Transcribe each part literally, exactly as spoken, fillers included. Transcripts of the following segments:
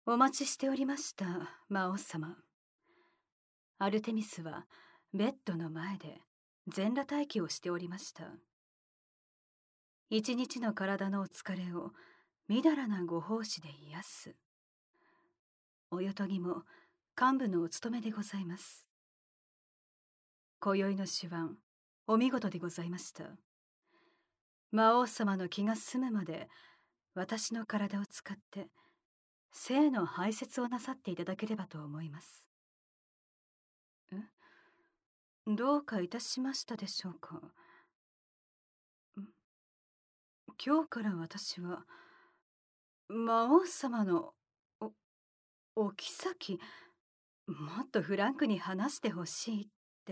お待ちしておりました、魔王様。アルテミスはベッドの前で全裸待機をしておりました。一日の体のお疲れをみだらなご奉仕で癒す。およとぎも幹部のお務めでございます。今宵の手腕、お見事でございました。魔王様の気が済むまで私の体を使って性の排泄をなさっていただければと思います。え？どうかいたしましたでしょうか？ん？今日から私は魔王様のおお妃、もっとフランクに話してほしいって。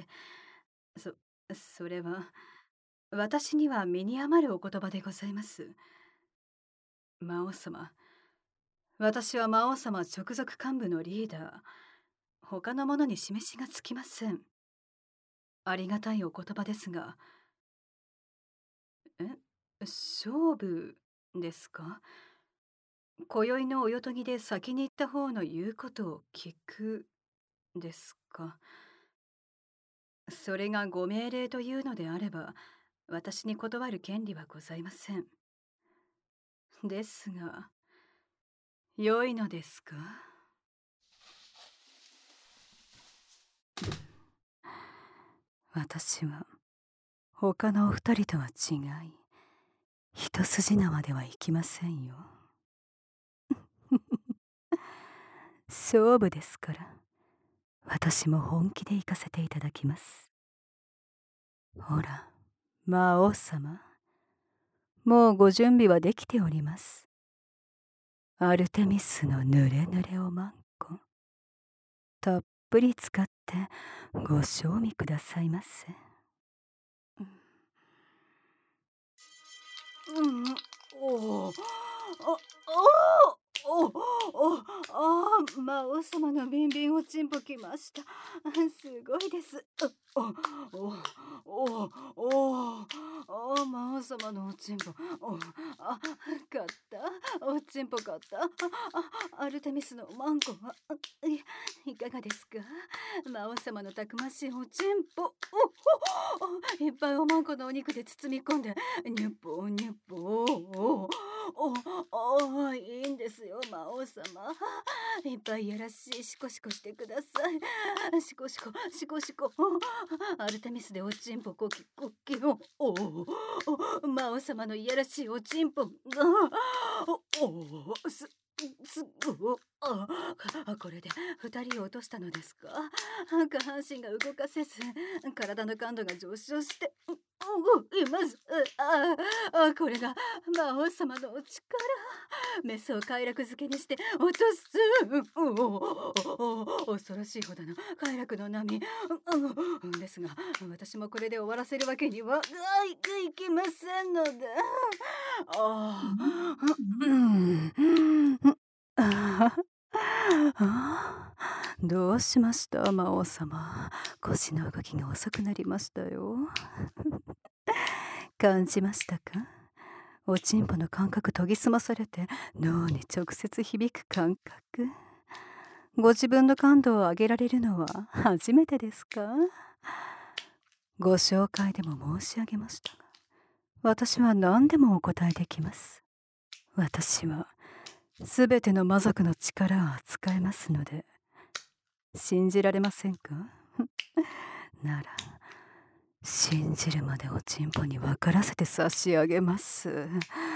そそれは私には身に余るお言葉でございます。魔王様、私は魔王様直属幹部のリーダー。他の者に示しがつきません。ありがたいお言葉ですが。え、勝負ですか？今宵のおよとぎで先に行った方の言うことを聞くですか？それがご命令というのであれば、私に断る権利はございません。ですが、良いのですか？私は他のお二人とは違い、一筋縄ではいきませんよ。勝負ですから、私も本気で行かせていただきます。ほら、魔王様、もうご準備はできております。アルテミスのぬれぬれおまんこ、たっぷり使ってご賞味くださいませ。うん、おお、おお、おお、ああ、魔王様のビンビンおちんぽきました。すごいです。おおおおお、魔王様のおちんぽ。おあ、買った。おちんぽ買った。ああ、アルテミスのマンコはいかがですか？魔王様のたくましいおちんぽ。おお、いっぱいおまんこのお肉で包み込んで、ニュッポニュッポ。おおお、いいんですよ、魔王様。いっぱいやらしいシコシコしてください。シコシコシコシコ。アルテミスでおちんぽコキコキを。おお、魔王様のいやらしいおちんぽが。おお、すすごああ、これで二人を落としたのですか？下半身が動かせず、体の感度が上昇して動います。ああ、これが魔王様のお力。メスを快楽づけにして落とす。おお、恐ろしいほどの快楽の波。ですが、私もこれで終わらせるわけにはいきませんので。ああ、どうしました魔王様？腰の動きが遅くなりましたよ。感じましたか？おちんぽの感覚研ぎ澄まされて脳に直接響く感覚。ご自分の感度を上げられるのは初めてですか？ご紹介でも申し上げましたが、私は何でもお答えできます。私はすべての魔族の力を扱えますので。信じられませんか？なら信じるまでおちんぽに分からせて差し上げます。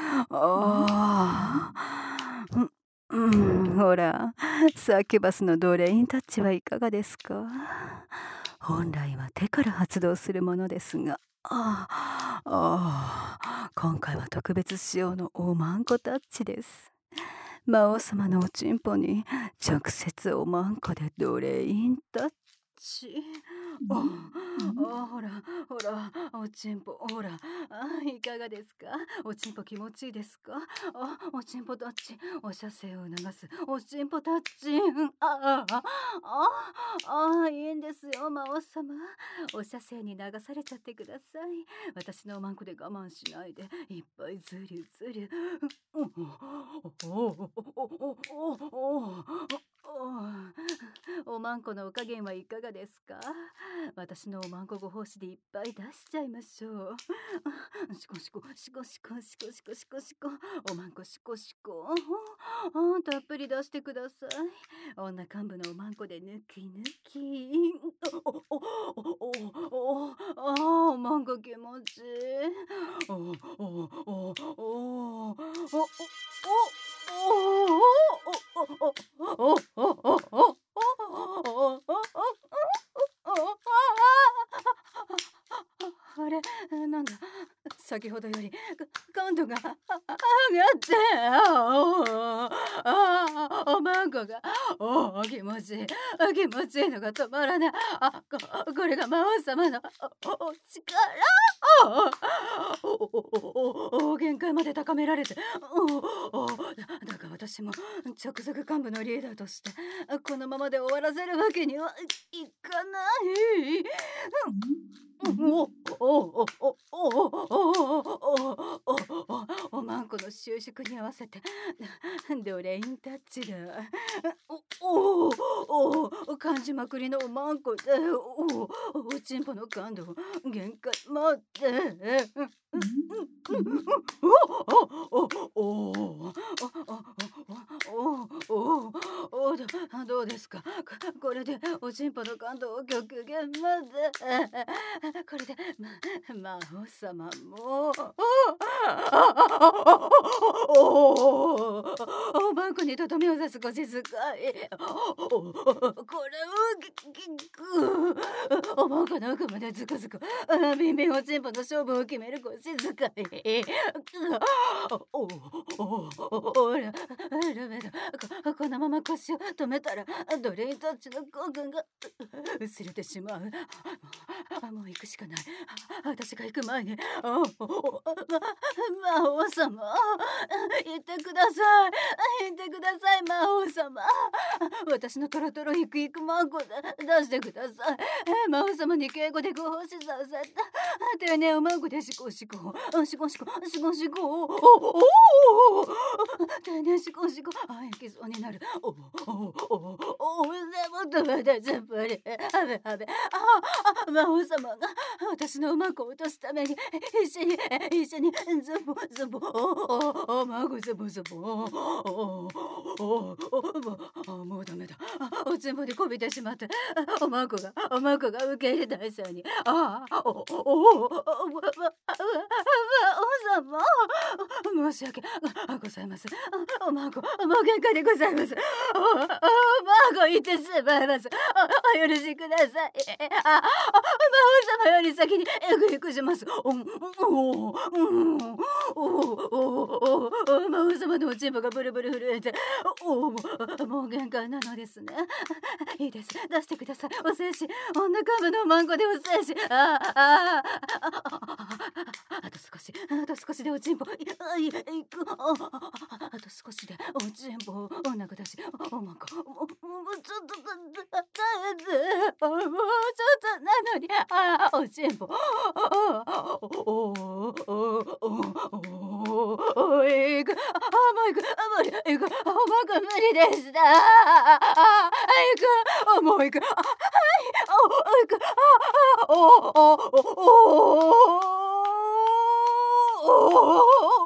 ああ、うん、うん、ほら、サキュバスのドレインタッチはいかがですか？本来は手から発動するものですが、ああ、今回は特別仕様のおまんこタッチです。魔王様のおちんぽに直接おまんこでドレインタッチ。ああ、ほらほら、 おちんぽ、ほら、あ、いかがですか？おちんぽ気持ちいいですか？あ、おちんぽタッチ、お射精を促す、おちんぽタッチ、うん、ああ、ああ、ああ、いいんですよ、魔王様。お射精に流されちゃってください。私のおまんこで我慢しないで、いっぱいずりゅずりゅ。おおおおおおおまんこのお加減はいかがですか？私のおまんこご奉仕でいっぱい出しちゃいましょう。しこしこ、しこしこ、しこしこ、しこしこ、おまんこしこしこ。あ、たっぷり出してください。女幹部のおまんこでぬきぬき。お、お、お、お、お、あー、おまんこ気持ちいい。お、お、お、お、お、お、あれ、なんだ、先ほどより感度が上がってあおまんこがお気持ちいい気持ちいいのが止まらない。あ、ここれが魔王様のおお力おおお限界まで高められておおだだが私も直属幹部のリーダーとしてこのままで終わらせるわけにはいかない。おおおおおおおおまんこの収縮に合わせてドレインタッチだ。おおお感じまくりのおまんこでおおちんぽの感度限界まで。おおおおおおどうですか？これでおちんぽの感度を極限まで。これでま魔王様もおおまんこにとどめを刺すご静かい。これをおまんこの奥までズコズコビンビンおちんぽの勝負を決めるご静かい。おおおらダメだ。ここのまま腰を止めたらドレインタッチの効果が薄れてしまう。もう行くしかない。私が行く前におお魔王様言ってください。言ってください魔王様。私のトロトロイクイクマンコで出してください。魔王様に敬語でご奉仕させた丁寧おまんこでシコシコシコシコシコシコおお丁寧シコシコあいきそうになる。おおおおおでも止めてずっぱりあべあべあ魔王様が私のおまんこを落とすために一緒に一緒にズボズボおおまんこズボズボおおおおもうダメだ。おつんぼにこびてしまっておまんこがおまんこが受け入れないそうにああおおおお魔王様申し訳ございません。おまんこもう限界でございます。おおまんこ言ってしまいます。お許しください。あ魔王様より先にエグエグします。おおおおお魔王様のおちんぽがブルブル震えておおもう限界なのですね。いいです出してください。お精子女幹部のマンコでお精子あああと少しあと少しでおちんぽいいくあと少しでおちんぽ女子だしおまんこもうちょっと耐えてもうちょっとなのにあおちんぽおおおいくあもういくあもういくおまんこ無理でした。あいくもういくあはいおいくあおおおお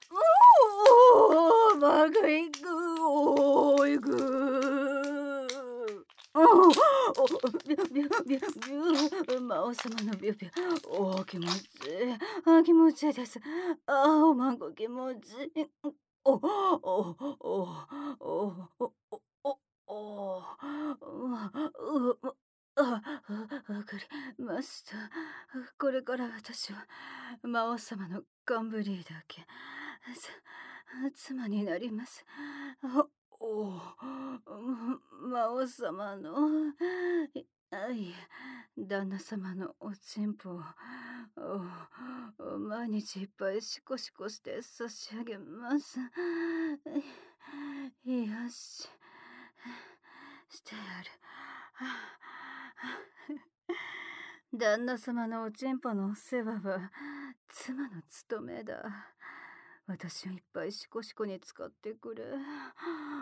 おまんこいくおいくおおビュビュビュビュ魔王様のビュビュお気持ちいいあ気持ちいいです。あおまんこ気持ちいいおおおおおおおおうあわかりました。これから私は魔王様のガンブリーだけ妻になります。おお魔王様のいあいえ旦那様のおちんぽをお毎日いっぱいシコシコして差し上げます。よし、してやる。旦那様のおちんぽのお世話は妻の務めだ。私をいっぱいシコシコに使ってくれ。